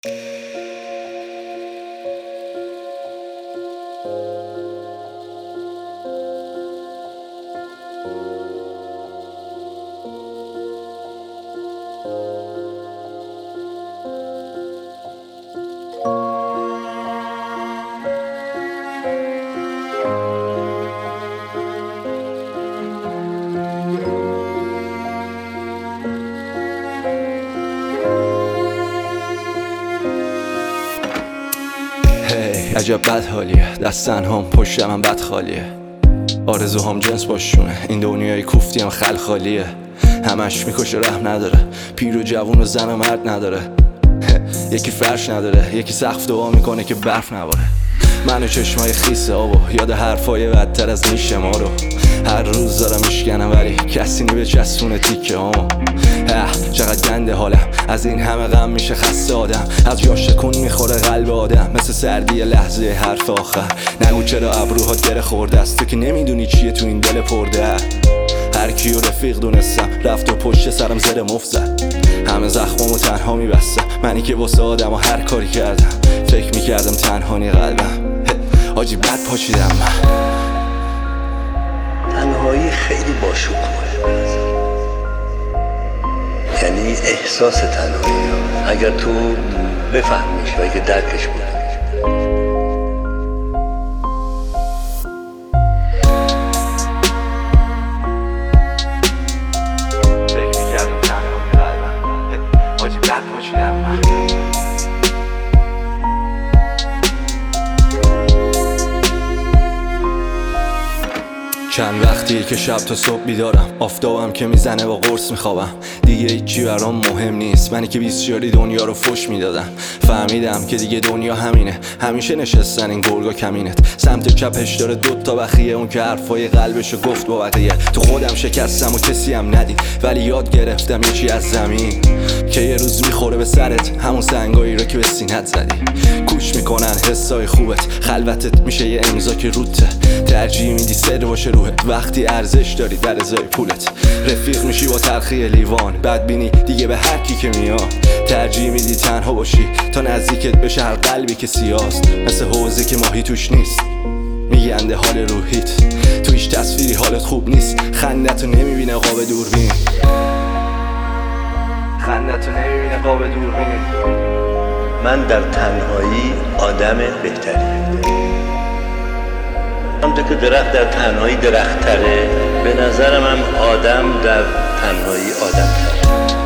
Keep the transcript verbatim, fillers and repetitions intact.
عجب بد حالیه، دست تنهام پشت من بد خالیه. آرزوهام جنس باشونه، این دنیای کوفتی هم خل خالیه. همش میکشه رحم نداره، پیر و جوون و زن و مرد نداره. یکی فرش نداره، یکی سقف دعا میکنه که برف نباره. من و چشمای خیس آبو یاد حرفای بدتر از نیش ما رو هر روز دارم میشکنم، ولی کسی نی به چسبونه تیکه هامو. چقدر گنده حالم، از این همه غم میشه خسته آدم. از جاش تکون میخوره قلب آدم، مثل سردی لحظه حرف آخر. نگو چرا ابروهات گره خورده است، تو که نمیدونی چیه تو این دل پرده. هر کیو رفیق دونستم رفت و پشت سرم زر مفت زد. همه زخمامو تنها میبستم، منی که واسه آدم و هر کاری کردم. فکر میکردم تنها نی قلبم، حاجی بد پاچیدم من. تنهایی خیلی باشکوهه، یعنی احساس تنهایی اگر تو بفهمیش و اگه درکش کنی. فکر میکردم تنها نی قلبم، حاجی بد پاچیدم من. چند وقتیه که شب تا صبح بیدارم، آفتابم که میزنه با قرص میخوابم. دیگه هیچی برام مهم نیست، منی که بیسیاری دنیا رو فش میدادم. فهمیدم که دیگه دنیا همینه، همیشه نشستن این گرگا کمینت. سمت چپش داره دوتا بخیه، اون که حرفای قلبشو گفت با بقیه. تو خودم شکستم و کسی هم ندید، ولی یاد گرفتم یه چی از زمین که یه روز میخوره به سرت، همون سنگایی رو که به سینت زدی. کوش میکنن حسای خوبت، خلوتت میشه یه امضا که روته. ترجیح میدی سر باشه روحت وقتی ارزش داری در ازای پولت. رفیق میشی با تلخی لیوان، بدبینی دیگه به هر کی که میاد. ترجیح میدی تنها باشی تا نزدیکت بشه هر قلبی که سیاست. مثل حوضی که ماهی توش نیست، میگنده حال روحیت. تو هیچ تصویری حالت خوب نیست، خندتو نمیبینه قاب دوربین. خندتو نمیبینه قاب دوربین. من در تنهایی آدم بهتری. همونطور که درخت در تنهایی درخت تره، به نظرم هم آدم در تنهایی آدم تره.